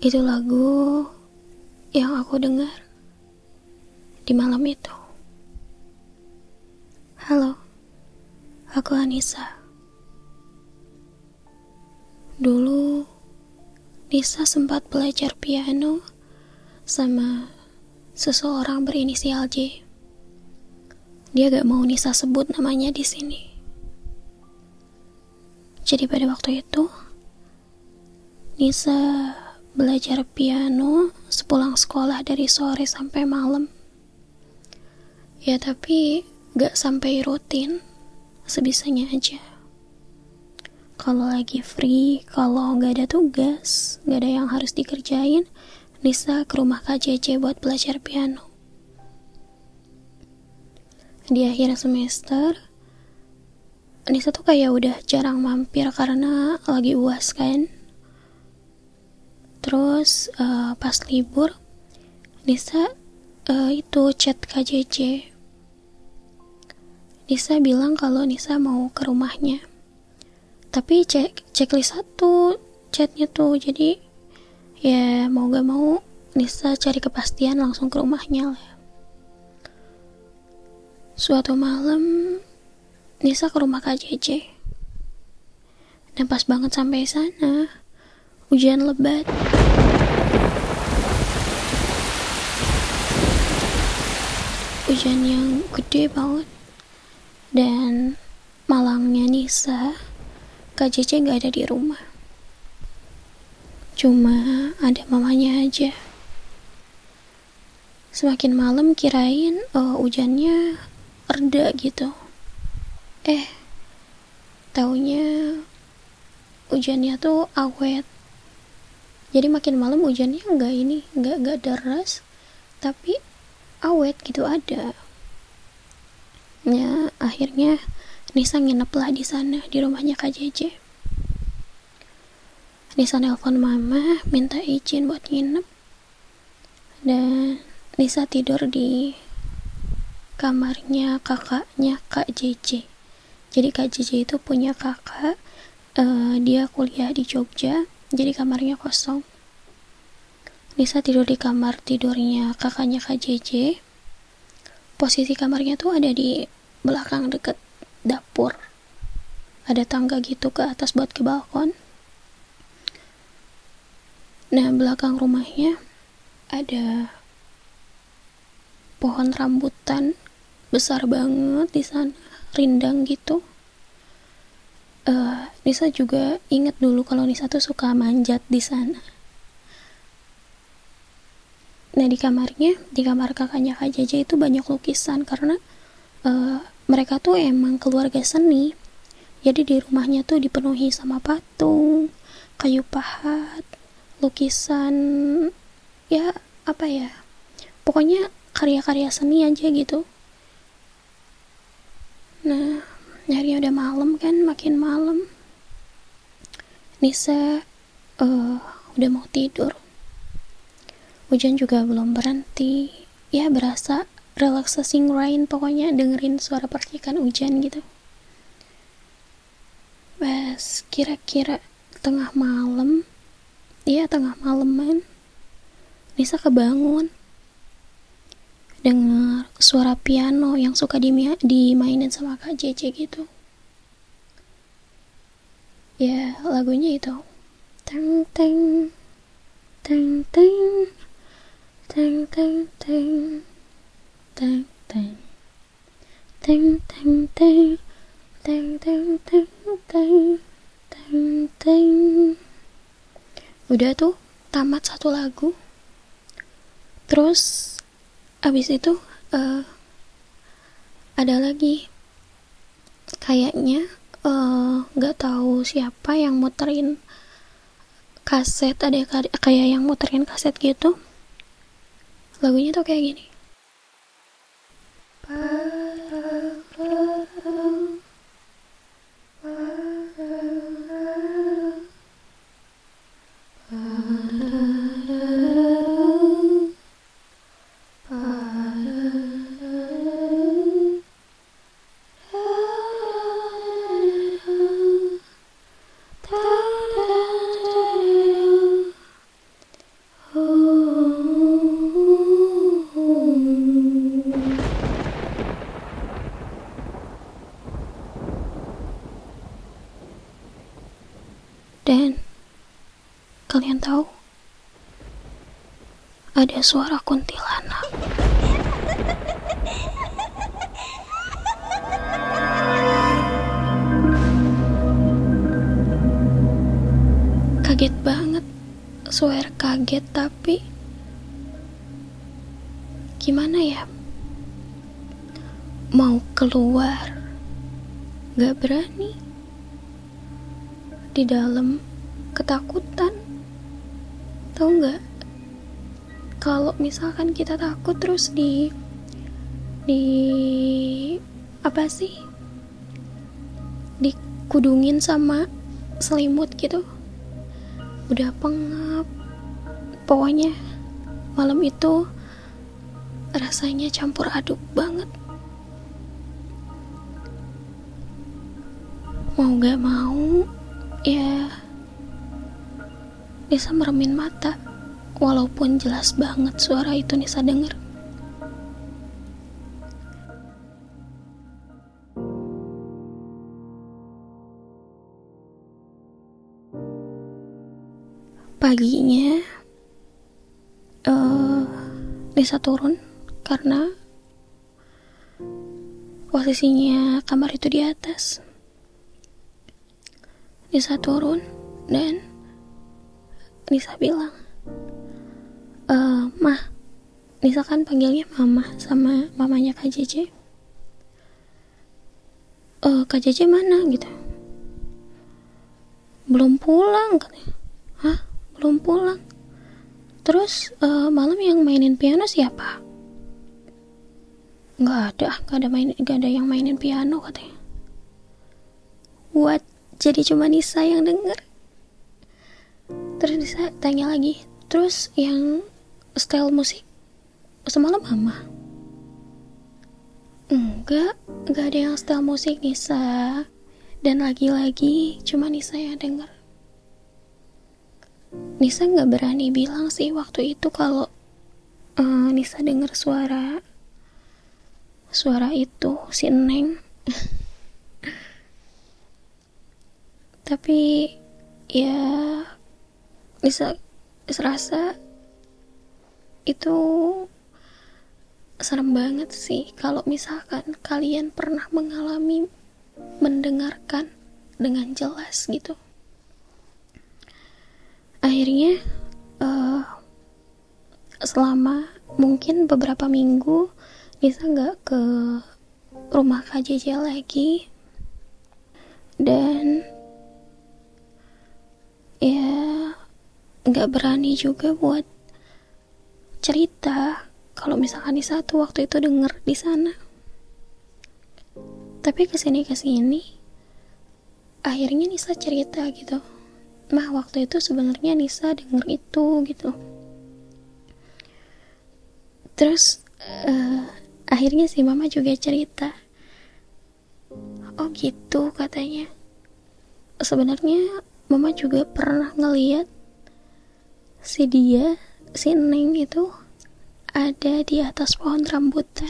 Itu lagu yang aku dengar di malam itu. Halo, aku Anissa. Dulu Nisa sempat belajar piano sama seseorang berinisial J. Dia gak mau Nisa sebut namanya di sini. Jadi pada waktu itu Nisa belajar piano sepulang sekolah dari sore sampai malam. Ya tapi gak sampai rutin, sebisanya aja. Kalau lagi free, kalau gak ada tugas, gak ada yang harus dikerjain, Nisa ke rumah Kak Cece buat belajar piano. Di akhir semester, Nisa tuh kayak udah jarang mampir karena lagi UAS kan. Terus pas libur, Nisa itu chat Kak Cece. Nisa bilang kalau Nisa mau ke rumahnya. Tapi checklist satu chatnya tuh, jadi ya mau gak mau Nisa cari kepastian langsung ke rumahnya lah. Suatu malam Nisa ke rumah Kak Cece. Dan pas banget sampai sana, hujan lebat. Hujan yang gede banget. Dan malangnya Nisa, Kak Cece gak ada di rumah. Cuma ada mamanya aja. Semakin malam kirain hujannya reda gitu. Taunya hujannya tuh awet. Jadi makin malam hujannya nggak deras, tapi awet gitu ada. Ya akhirnya Nisa nginep lah di sana, di rumahnya Kak Cece. Nisa nelpon mama minta izin buat nginep, dan Nisa tidur di kamarnya kakaknya Kak Cece. Jadi Kak Cece itu punya kakak, dia kuliah di Jogja, jadi kamarnya kosong. Nisa tidur di kamar tidurnya kakaknya Kak Cece. Posisi kamarnya tuh ada di belakang deket dapur. Ada tangga gitu ke atas buat ke balkon. Nah, belakang rumahnya ada pohon rambutan besar banget di sana, rindang gitu. Nisa juga inget dulu kalau Nisa tuh suka manjat di sana. Nah, di kamar kakaknya Kak Jaja itu banyak lukisan karena mereka tuh emang keluarga seni. Jadi di rumahnya tuh dipenuhi sama patung, kayu pahat, lukisan, ya apa ya, pokoknya karya-karya seni aja gitu. Nah, akhirnya udah malam kan, makin malam. Nisa udah mau tidur. Hujan juga belum berhenti. Ya berasa relaxing rain, pokoknya dengerin suara percikan hujan gitu. Pas kira-kira tengah malaman, Nisa kebangun. Dengar suara piano yang suka dimainin sama Kak Cece gitu. Ya lagunya itu, teng teng teng teng teng teng teng teng teng teng teng teng teng teng teng teng teng teng. Udah tuh tamat satu lagu. Terus abis itu ada lagi, kayaknya nggak tahu siapa yang muterin kaset, ada kayak yang muterin kaset gitu. Lagunya tuh kayak gini. ada suara kuntilanak. Kaget banget, swear kaget, tapi gimana ya, mau keluar gak berani, di dalam ketakutan. Tahu gak, kalau misalkan kita takut terus di apa sih, dikudungin sama selimut gitu, udah pengap. Pokoknya malam itu rasanya campur aduk banget. Mau gak mau ya Nisa meremin mata, walaupun jelas banget suara itu Nisa denger. Paginya Nisa turun karena posisinya kamar itu di atas. Nisa turun dan Nisa bilang, Mah, Nisa kan panggilnya mama sama mamanya Kak JJ. Kak JJ mana gitu? Belum pulang katanya. Hah? Belum pulang? Terus malam yang mainin piano siapa? Gak ada yang mainin piano katanya. What? Jadi cuma Nisa yang denger. Terus Nisa tanya lagi, terus yang style musik semalam mama? Enggak ada yang style musik Nisa. Dan lagi-lagi cuma Nisa yang denger. Nisa gak berani bilang sih waktu itu kalau Nisa denger suara itu si Neng. Tapi ya Nisa serasa itu serem banget sih kalau misalkan kalian pernah mendengarkan dengan jelas gitu. Akhirnya selama mungkin beberapa minggu Nisa gak ke rumah Kak JJ lagi, dan ya gak berani juga buat cerita kalau misalkan Nisa tuh waktu itu denger di sana. Tapi kesini akhirnya Nisa cerita gitu, Mah waktu itu sebenarnya Nisa denger itu gitu. Terus akhirnya si mama juga cerita, oh gitu katanya. Sebenarnya mama juga pernah ngeliat si Neng itu ada di atas pohon rambutan.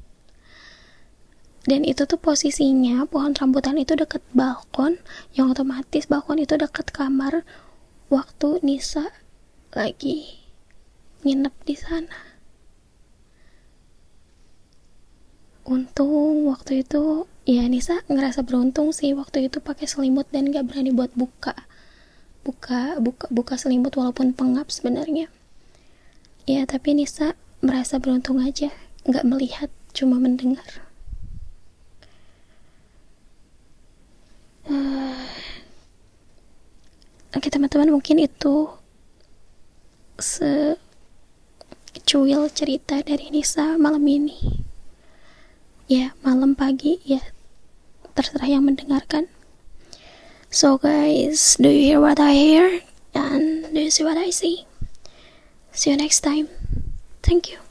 Dan itu tuh posisinya pohon rambutan itu deket balkon, yang otomatis balkon itu deket kamar waktu Nisa lagi nginep di sana. Untung waktu itu ya Nisa ngerasa beruntung sih waktu itu pakai selimut dan gak berani buat buka selimut walaupun pengap sebenarnya. Ya tapi Nisa merasa beruntung aja, gak melihat, cuma mendengar. Oke teman-teman, mungkin itu secuil cerita dari Nisa malam ini. Ya, malam pagi, ya terserah yang mendengarkan. So guys, do you hear what I hear? And do you see what I see? See you next time. Thank you.